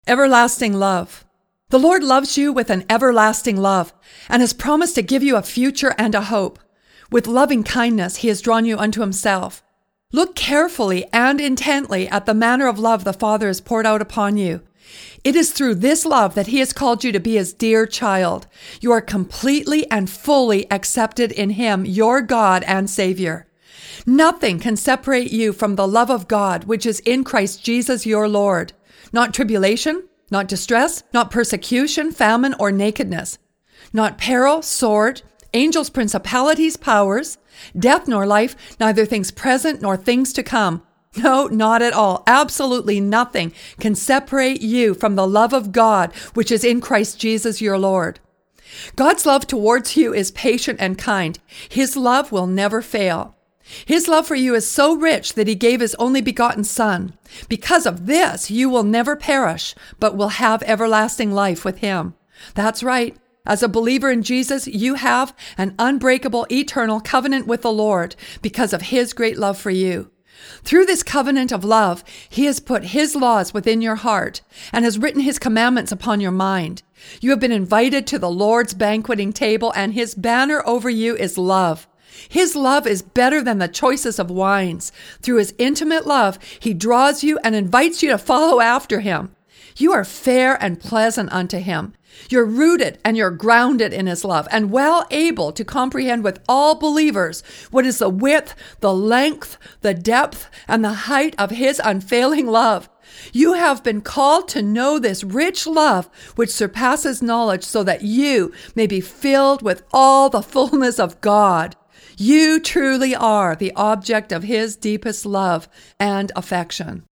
Everlasting love. The Lord loves you with an everlasting love and has promised to give you a future and a hope. With loving kindness, he has drawn you unto himself. Look carefully and intently at the manner of love the Father has poured out upon you. It is through this love that he has called you to be his dear child. You are completely and fully accepted in him, your God and Savior. Nothing can separate you from the love of God, which is in Christ Jesus your Lord. Not tribulation, not distress, not persecution, famine, or nakedness. Not peril, sword, angels, principalities, powers, death nor life, neither things present nor things to come. No, not at all. Absolutely nothing can separate you from the love of God, which is in Christ Jesus your Lord. God's love towards you is patient and kind. His love will never fail. His love for you is so rich that he gave his only begotten Son. Because of this, you will never perish, but will have everlasting life with him. That's right. As a believer in Jesus, you have an unbreakable, eternal covenant with the Lord because of his great love for you. Through this covenant of love, he has put his laws within your heart and has written his commandments upon your mind. You have been invited to the Lord's banqueting table, and his banner over you is love. His love is better than the choicest of wines. Through his intimate love, he draws you and invites you to follow after him. You are fair and pleasant unto him. You're rooted and you're grounded in his love and well able to comprehend with all believers what is the width, the length, the depth, and the height of his unfailing love. You have been called to know this rich love which surpasses knowledge, so that you may be filled with all the fullness of God. You truly are the object of his deepest love and affection.